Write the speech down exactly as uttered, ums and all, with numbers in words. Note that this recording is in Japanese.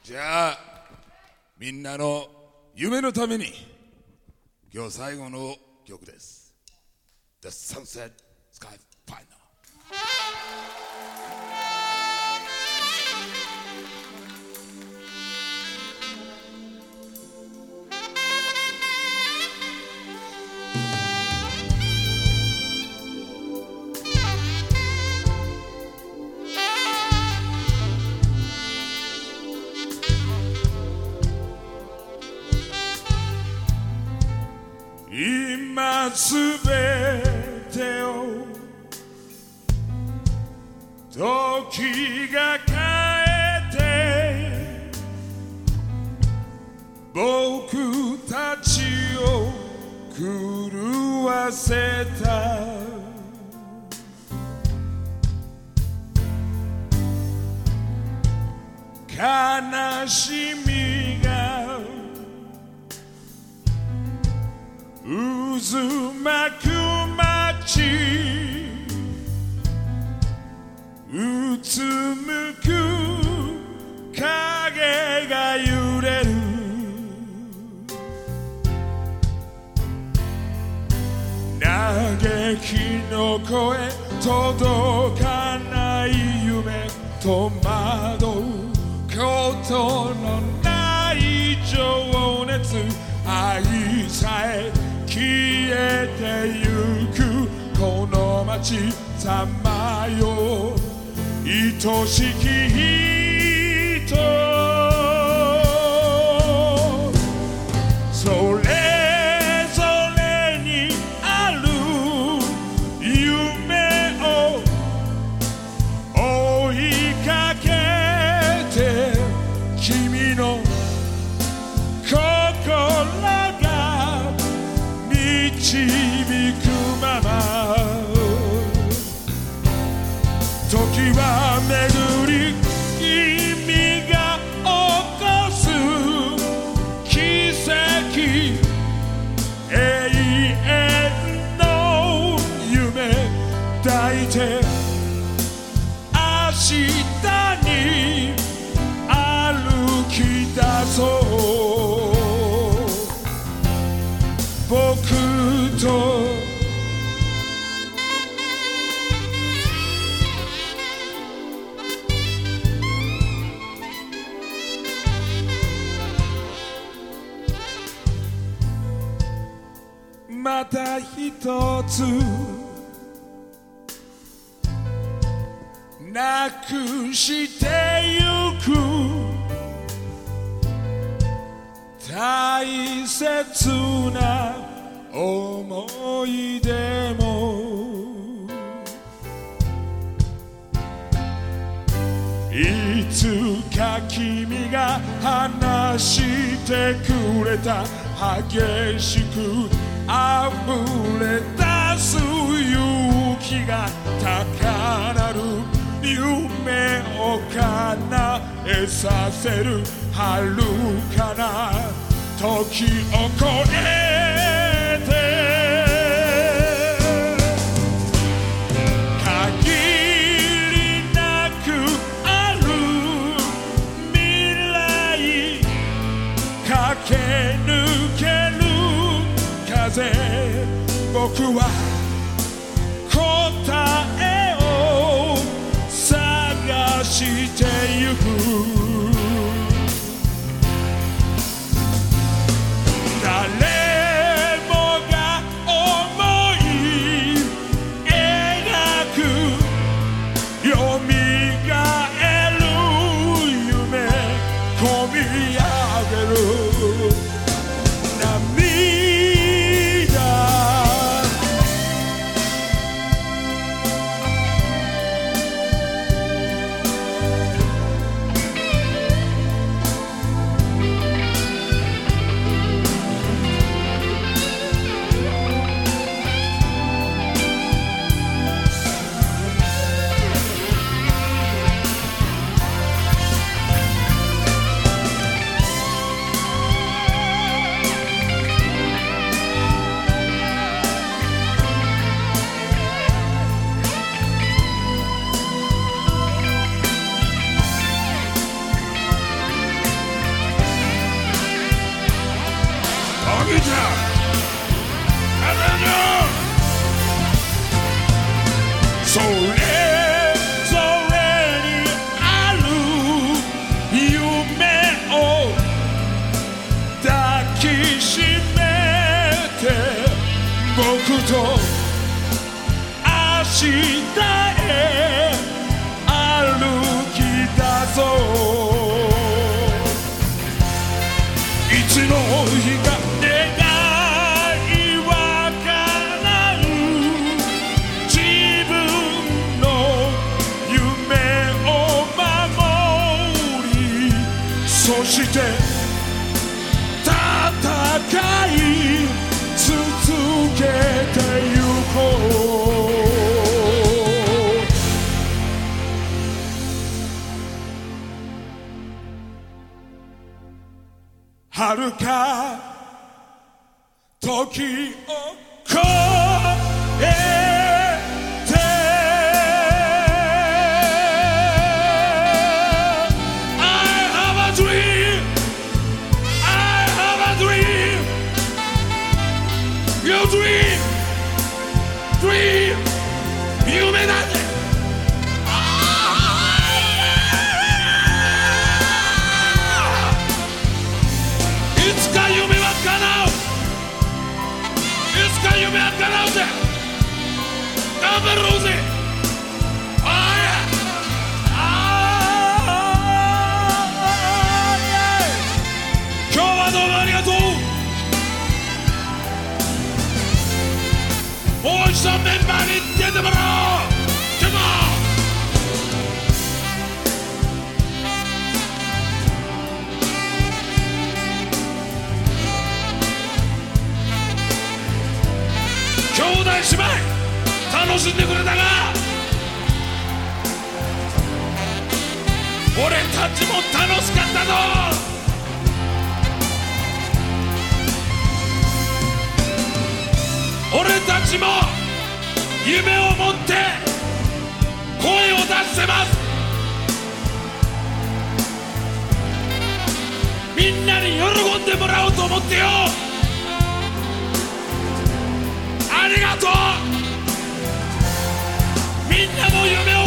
じゃあみんなの夢のために今日最後の曲です。 The Sunset Sky Final。今すべてを時が変えて僕たちを狂わせた悲しみが渦巻く街うつむく影が揺れる嘆きの声届かない夢戸惑うことのない情熱愛さえ消えてゆくこの街さまよ愛しき人それぞれにある夢を追いかけて君の心導くまま時は巡り君が起こす奇跡永遠の夢抱いて明日に歩き出そう僕とまた一つなくしてゆく大切な思い出もいつか君が話してくれた激しく溢れ出す勇気が高鳴る夢を叶えさせる遥かな時を越えて限りなくある未来駆け抜ける風僕は答えを探してゆく誰もが思い描くよみがえる夢込み上げる涙下へ歩き出そういつの日か願いわからぬ自分の夢を守りそして戦い続けてゆこう遥か時を越えて I have a dream I have a dream Your dream dream 夢なんだ夢は叶うぜ頑張ろうぜああ今日はどうもありがとうもう一度メンバーに出てもらおう Come on兄弟姉妹楽しんでくれたが俺たちも楽しかったぞ俺たちも夢を持って声を出してますみんなに喜んでもらおうと思ってよありがとうみんなも夢を